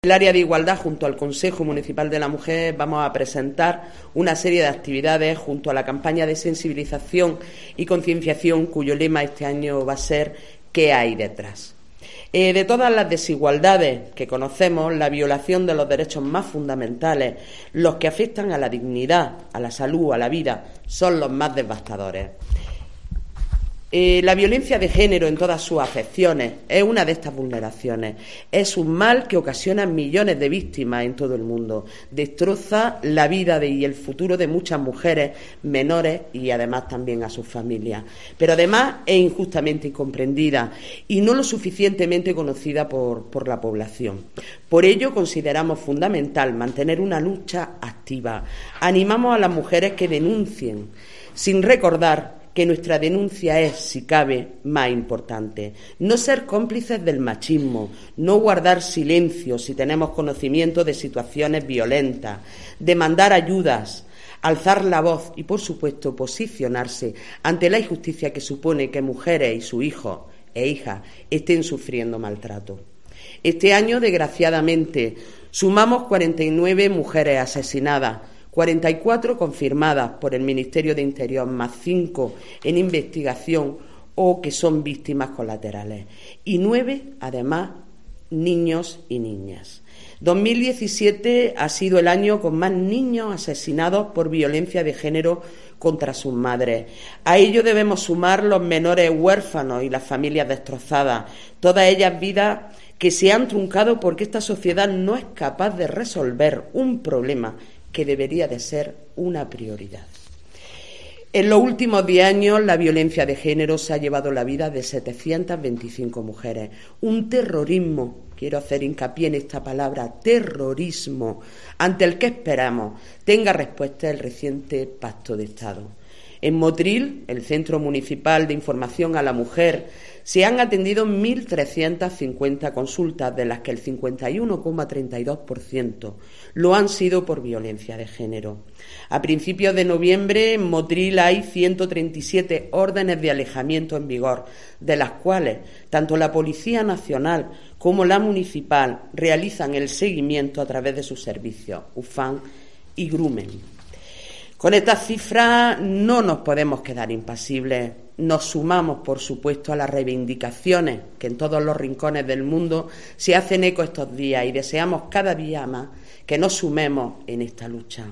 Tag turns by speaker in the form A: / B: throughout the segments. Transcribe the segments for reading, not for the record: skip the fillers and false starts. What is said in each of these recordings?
A: El área de igualdad, junto al Consejo Municipal de la Mujer, vamos a presentar una serie de actividades junto a la campaña de sensibilización y concienciación, cuyo lema este año va a ser ¿qué hay detrás? De todas las desigualdades que conocemos, la violación de los derechos más fundamentales, los que afectan a la dignidad, a la salud, a la vida, son los más devastadores. La violencia de género en todas sus acepciones es una de estas vulneraciones. Es un mal que ocasiona millones de víctimas en todo el mundo. Destroza la vida y el futuro de muchas mujeres menores y además también a sus familias. Pero además es injustamente incomprendida y no lo suficientemente conocida por la población. Por ello consideramos fundamental mantener una lucha activa. Animamos a las mujeres que denuncien, sin recordar que nuestra denuncia es, si cabe, más importante. No ser cómplices del machismo, no guardar silencio si tenemos conocimiento de situaciones violentas, demandar ayudas, alzar la voz y, por supuesto, posicionarse ante la injusticia que supone que mujeres y sus hijos e hijas estén sufriendo maltrato. Este año, desgraciadamente, sumamos 49 mujeres asesinadas, 44 confirmadas por el Ministerio de Interior, más 5 en investigación o que son víctimas colaterales, y 9, además, niños y niñas. 2017 ha sido el año con más niños asesinados por violencia de género contra sus madres. A ello debemos sumar los menores huérfanos y las familias destrozadas, todas ellas vidas que se han truncado porque esta sociedad no es capaz de resolver un problema que debería de ser una prioridad. En los últimos 10 años, la violencia de género se ha llevado la vida de 725 mujeres. Un terrorismo, quiero hacer hincapié en esta palabra, terrorismo, ante el que esperamos tenga respuesta el reciente Pacto de Estado. En Motril, el Centro Municipal de Información a la Mujer, se han atendido 1.350 consultas, de las que el 51,32% lo han sido por violencia de género. A principios de noviembre, en Motril hay 137 órdenes de alejamiento en vigor, de las cuales tanto la Policía Nacional como la Municipal realizan el seguimiento a través de sus servicios, UFAN y Grumen. Con estas cifras no nos podemos quedar impasibles. Nos sumamos, por supuesto, a las reivindicaciones que en todos los rincones del mundo se hacen eco estos días y deseamos cada día más que nos sumemos en esta lucha.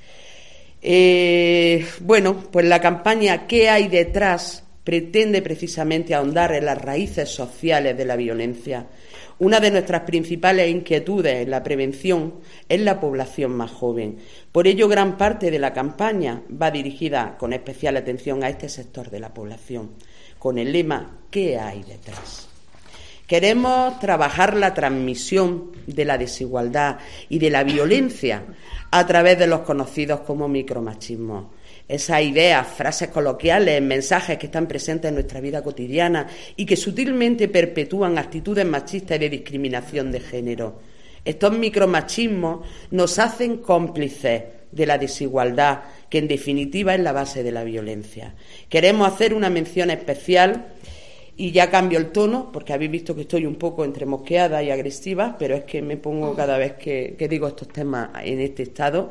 A: Pues la campaña ¿qué hay detrás? Pretende precisamente ahondar en las raíces sociales de la violencia. Una de nuestras principales inquietudes en la prevención es la población más joven. Por ello, gran parte de la campaña va dirigida con especial atención a este sector de la población, con el lema ¿qué hay detrás? Queremos trabajar la transmisión de la desigualdad y de la violencia a través de los conocidos como micromachismos. Esas ideas, frases coloquiales, mensajes que están presentes en nuestra vida cotidiana y que sutilmente perpetúan actitudes machistas y de discriminación de género. Estos micromachismos nos hacen cómplices de la desigualdad, que en definitiva es la base de la violencia. Queremos hacer una mención especial, y ya cambio el tono, porque habéis visto que estoy un poco entre mosqueada y agresiva, pero es que me pongo cada vez que digo estos temas en este estado.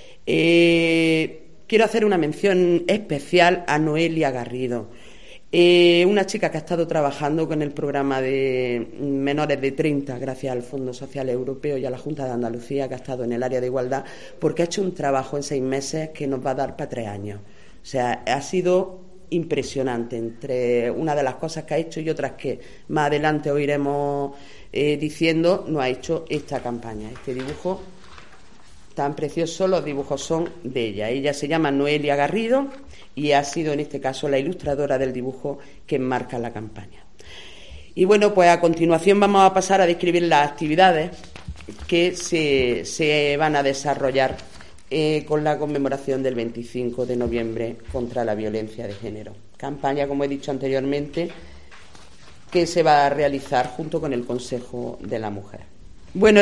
A: Quiero hacer una mención especial a Noelia Garrido, una chica que ha estado trabajando con el programa de menores de 30, gracias al Fondo Social Europeo y a la Junta de Andalucía, que ha estado en el área de igualdad, porque ha hecho un trabajo en 6 meses que nos va a dar para 3 años. O sea, ha sido impresionante, entre una de las cosas que ha hecho y otras que más adelante oiremos diciendo, nos ha hecho esta campaña, este dibujo tan precioso. Los dibujos son de ella. Ella se llama Noelia Garrido y ha sido en este caso la ilustradora del dibujo que enmarca la campaña. Y bueno, pues a continuación vamos a pasar a describir las actividades que se van a desarrollar con la conmemoración del 25 de noviembre contra la violencia de género. Campaña, como he dicho anteriormente, que se va a realizar junto con el Consejo de la Mujer. Bueno,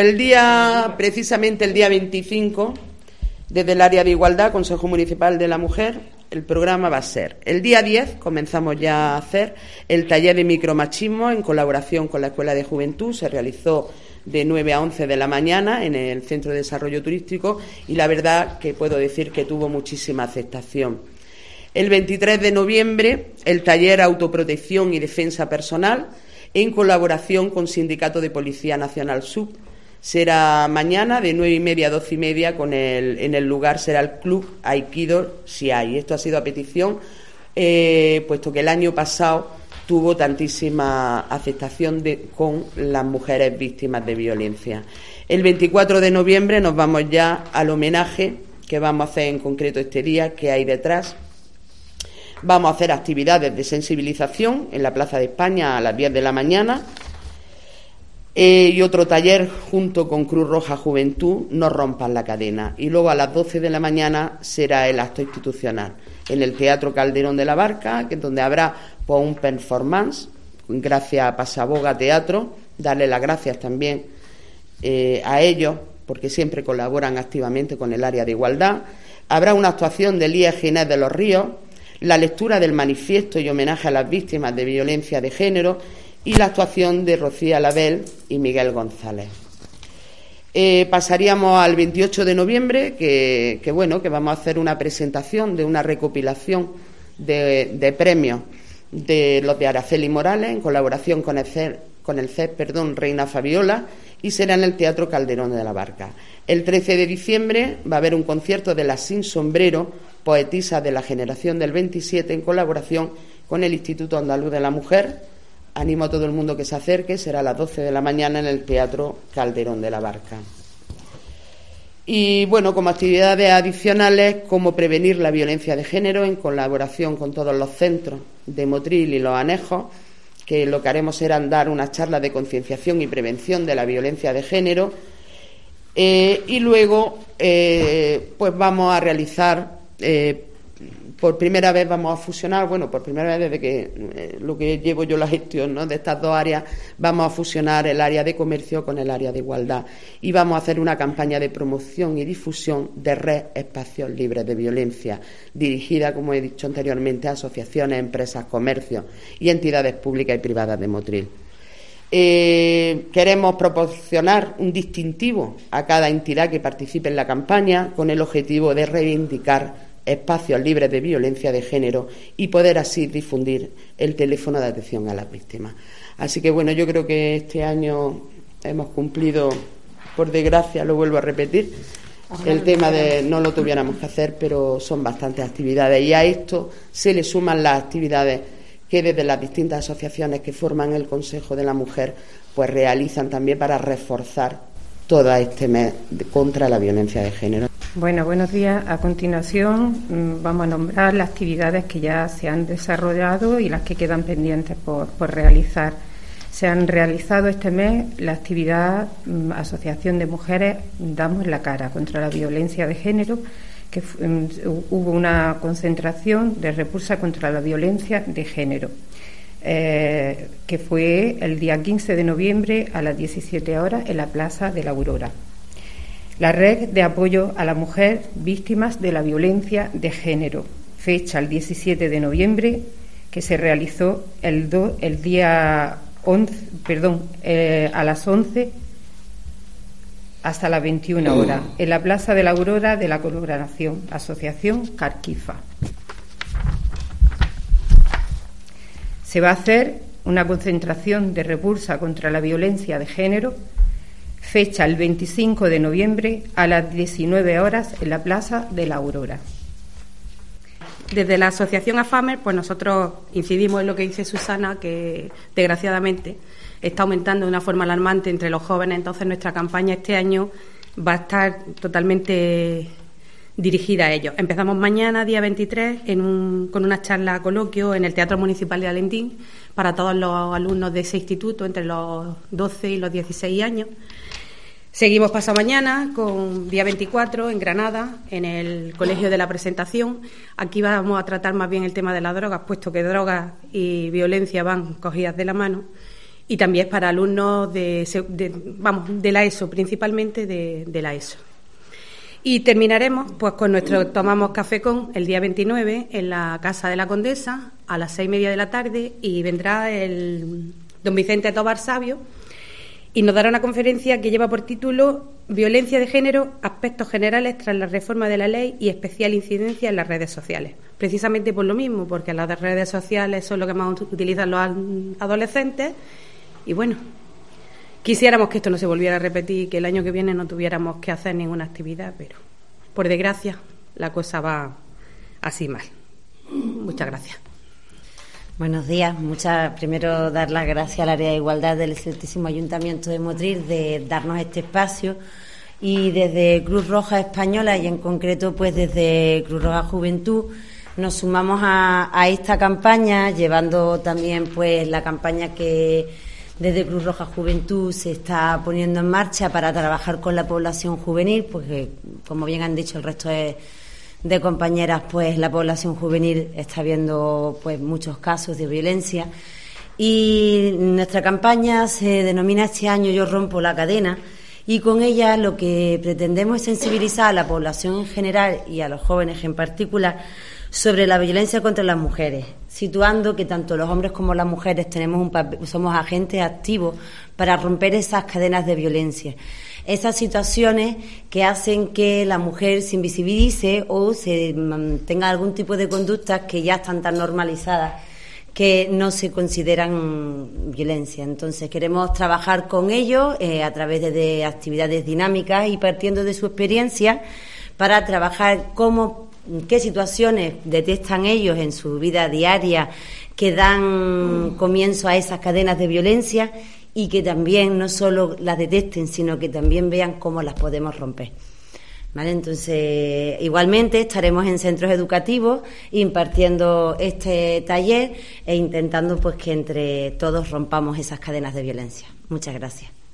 A: precisamente el día 25, desde el área de igualdad, Consejo Municipal de la Mujer, el programa va a ser: el día 10 comenzamos ya a hacer el taller de micromachismo en colaboración con la Escuela de Juventud. Se realizó de 9 a 11 de la mañana en el Centro de Desarrollo Turístico y la verdad que puedo decir que tuvo muchísima aceptación. El 23 de noviembre, el taller Autoprotección y Defensa Personal en colaboración con Sindicato de Policía Nacional Sub. Será mañana de 9:30 a 12:30 en el lugar será el Club Aikido Siai. Esto ha sido a petición, puesto que el año pasado tuvo tantísima aceptación con las mujeres víctimas de violencia. El 24 de noviembre nos vamos ya al homenaje que vamos a hacer en concreto este día, que hay detrás. Vamos a hacer actividades de sensibilización en la Plaza de España a las 10 de la mañana y otro taller junto con Cruz Roja Juventud, No rompan la cadena. Y luego a las 12 de la mañana será el acto institucional en el Teatro Calderón de la Barca, que es donde habrá pues, un performance, gracias a Pasaboga Teatro, darle las gracias también a ellos, porque siempre colaboran activamente con el área de igualdad. Habrá una actuación de Elías Ginés de los Ríos, la lectura del manifiesto y homenaje a las víctimas de violencia de género y la actuación de Rocía Label y Miguel González. Pasaríamos al 28 de noviembre, que vamos a hacer una presentación de una recopilación de premios de los de Araceli Morales en colaboración con el CEP, Reina Fabiola, y será en el Teatro Calderón de la Barca. El 13 de diciembre va a haber un concierto de las Sin Sombrero, poetisas de la generación del 27, en colaboración con el Instituto Andaluz de la Mujer. Animo a todo el mundo que se acerque, será a las 12 de la mañana en el Teatro Calderón de la Barca. Y bueno, como actividades adicionales, cómo prevenir la violencia de género en colaboración con todos los centros de Motril y los anejos, que lo que haremos será dar unas charlas de concienciación y prevención de la violencia de género. Y luego, pues vamos a realizar, por primera vez vamos a fusionar, por primera vez desde que lo que llevo yo la gestión, ¿no?, de estas dos áreas, vamos a fusionar el área de comercio con el área de igualdad y vamos a hacer una campaña de promoción y difusión de Red Espacios Libres de Violencia, dirigida, como he dicho anteriormente, a asociaciones, empresas, comercios y entidades públicas y privadas de Motril. Queremos proporcionar un distintivo a cada entidad que participe en la campaña con el objetivo de reivindicar espacios libres de violencia de género y poder así difundir el teléfono de atención a las víctimas. Así que yo creo que este año hemos cumplido, por desgracia, lo vuelvo a repetir, el tema de no lo tuviéramos que hacer, pero son bastantes actividades y a esto se le suman las actividades que desde las distintas asociaciones que forman el Consejo de la Mujer pues realizan también para reforzar todo este mes contra la violencia de género.
B: Bueno, buenos días. A continuación vamos a nombrar las actividades que ya se han desarrollado y las que quedan pendientes por realizar. Se han realizado este mes la actividad Asociación de Mujeres Damos la Cara contra la Violencia de Género, que hubo una concentración de repulsa contra la violencia de género, que fue el día 15 de noviembre a las 17 horas en la Plaza de la Aurora. La Red de Apoyo a la Mujer Víctimas de la Violencia de Género, fecha el 17 de noviembre, que se realizó el día 11, a las 11 hasta las 21 horas, en la Plaza de la Aurora de la Colaboración, Asociación Carquifa. Se va a hacer una concentración de repulsa contra la violencia de género, fecha el 25 de noviembre a las 19 horas en la Plaza de la Aurora.
C: Desde la Asociación AFAMER, pues nosotros incidimos en lo que dice Susana, que desgraciadamente está aumentando de una forma alarmante entre los jóvenes. Entonces nuestra campaña este año va a estar totalmente dirigida a ellos. Empezamos mañana, día 23, con una charla coloquio en el Teatro Municipal de Alentín para todos los alumnos de ese instituto entre los 12 y los 16 años. Seguimos pasado mañana con día 24 en Granada, en el Colegio de la Presentación. Aquí vamos a tratar más bien el tema de las drogas, puesto que drogas y violencia van cogidas de la mano. Y también para alumnos de la ESO, principalmente de la ESO. Y terminaremos pues con nuestro Tomamos Café Con el día 29 en la Casa de la Condesa a las 6:30 de la tarde, y vendrá el don Vicente Tobar Sabio y nos dará una conferencia que lleva por título Violencia de género, aspectos generales tras la reforma de la ley y especial incidencia en las redes sociales. Precisamente por lo mismo, porque las redes sociales son lo que más utilizan los adolescentes, y bueno, quisiéramos que esto no se volviera a repetir, que el año que viene no tuviéramos que hacer ninguna actividad, pero por desgracia la cosa va así mal. Muchas gracias.
D: Buenos días. Primero dar las gracias al Área de Igualdad del excelentísimo Ayuntamiento de Motril de darnos este espacio, y desde Cruz Roja Española, y en concreto pues desde Cruz Roja Juventud, nos sumamos a esta campaña, llevando también pues la campaña que desde Cruz Roja Juventud se está poniendo en marcha para trabajar con la población juvenil, porque como bien han dicho el resto de compañeras, pues la población juvenil está viendo pues muchos casos de violencia, y nuestra campaña se denomina este año Yo rompo la cadena, y con ella lo que pretendemos es sensibilizar a la población en general y a los jóvenes en particular sobre la violencia contra las mujeres, situando que tanto los hombres como las mujeres somos agentes activos para romper esas cadenas de violencia, esas situaciones que hacen que la mujer se invisibilice o se tenga algún tipo de conductas que ya están tan normalizadas que no se consideran violencia. Entonces queremos trabajar con ellos a través de actividades dinámicas y partiendo de su experiencia para trabajar qué situaciones detectan ellos en su vida diaria que dan comienzo a esas cadenas de violencia, y que también no solo las detecten, sino que también vean cómo las podemos romper. ¿Vale? Entonces, igualmente estaremos en centros educativos impartiendo este taller e intentando pues que entre todos rompamos esas cadenas de violencia. Muchas gracias.